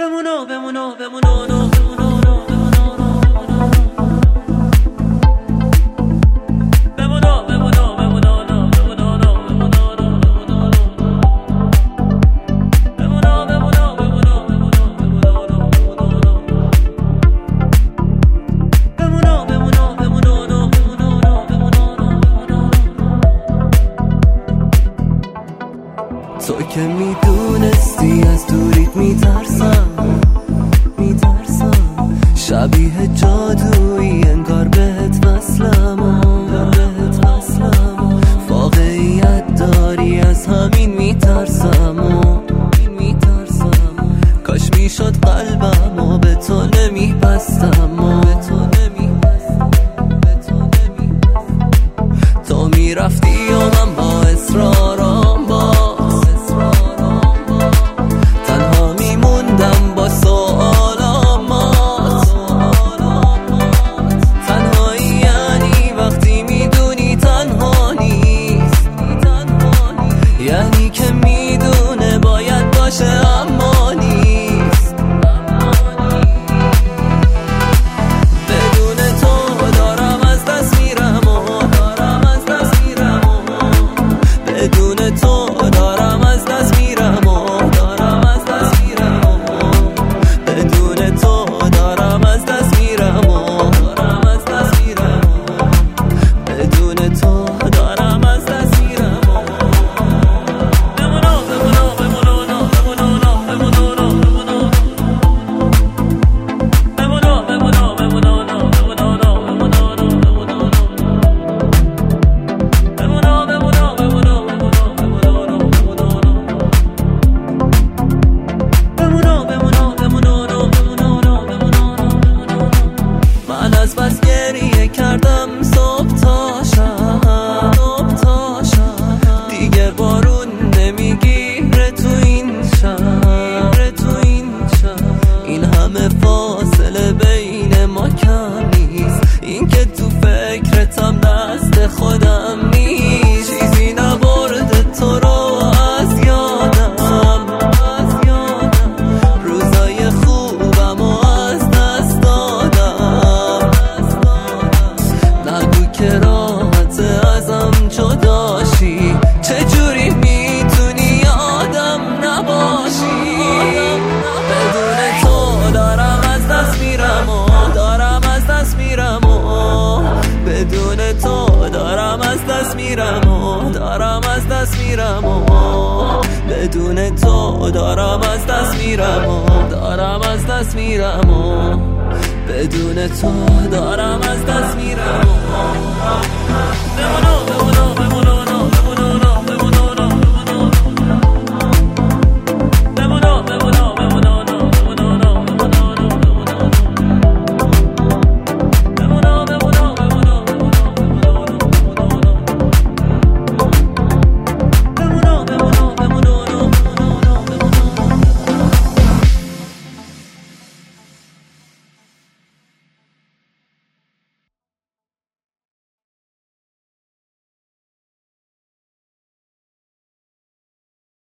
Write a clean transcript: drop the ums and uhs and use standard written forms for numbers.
بمونو بمونو بمونو بمونو تو که میدونستی از دوریت میترسم شبیه جادویی انگار بهت وصلم واقعیت داری از همین میترسم کاش میشد قلبم به تو نمیبستم تو میرفتی و من با اصرارم تنها میموندم با سوالامات تنهایی یعنی وقتی میدونی تنها نیست یعنی که میدونه باید باشه اما نیست بدون تو دارم از دست میرم بدون تو دارم از دست میرم بدون تو دارم از دست میرم بدون تو دارم از دست میرم از بس گریه کردم صبح تا شب دیگه بارون نمیگیره تو این شب این همه فاصله بین ما کم نیست این که تو فکرتم دست خودم نیست چیزی نبرده تو رو از یادم روزای خوبم و از دست دادم نگو که راحت ازم جداشی چجوری میتونی آدم نباشی بدون تو دارم از دست میرم بدون تو دارم از دست میرم بدون تو دارم از دست میرم بدون تو دارم از دست میرم